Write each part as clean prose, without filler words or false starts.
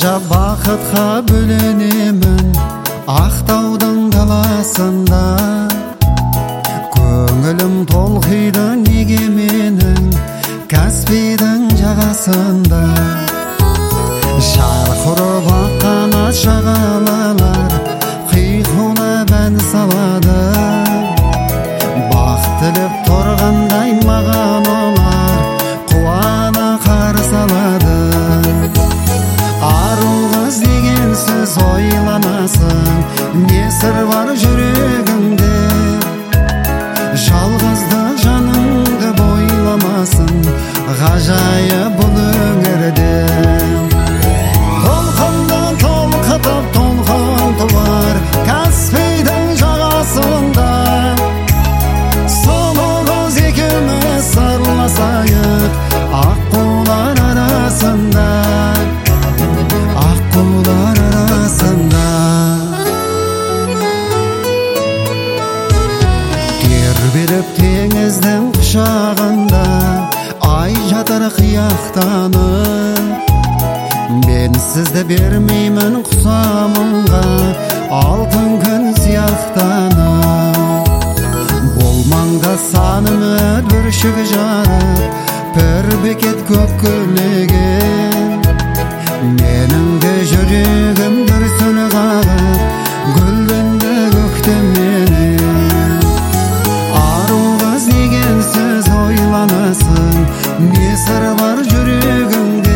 Ғажап бақытқа бөленемін Ақтаудың даласында. Көңілім толқиды неге менің Каспийдің жағасында. Шарқырып аққан шағалалар қиқулап ән салады. Бақ тілеп тұрғандай маған олар қуана қарсы алады. Ару қыз деген сөз ойланасың, не сыр бар жүрегіңде? Жалғыздық жаныңды бойламасын, ғажайып бұл өңірде. Толқынды толқытып толқын туар Каспийдің жағасында. Сұлу қыз екеуміз сырласайық аққулар арасында. Аққулар арасында. Тербеліп теңіздің құшағында ай жатыр қияқтанып. Мен сізді бермеймін құсамынға алтын күн сияқтанып. Болмаңда саным бүршік жарып бір бекет көк көлеген. Менің де жүрегім дүрсіл қағып гүлденді көктемнен. Ару қыз деген сөз ойланасың, не сыр бар жүрегіңде?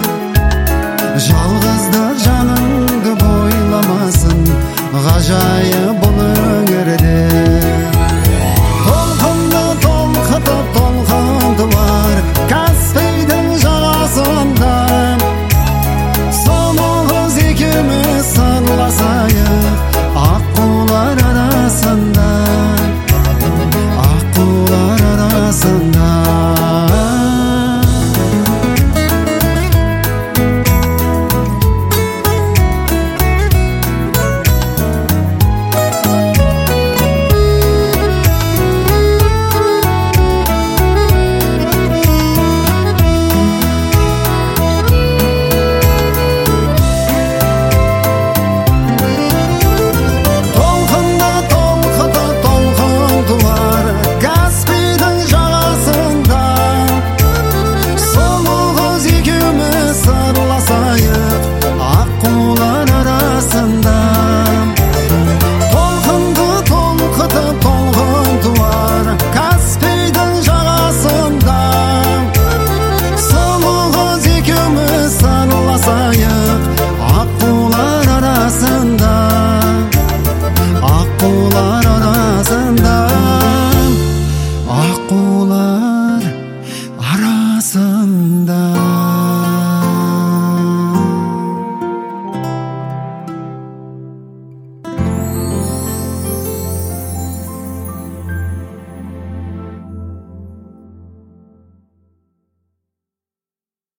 Жалғыздық жаныңды бойламасын, ғажайып бұл өңірде. Толқынды толқытып толқын туар Каспийдің жағасында. Сұлу қыз екеуміз сырласайық аққулар арасында. Аққулар арасында.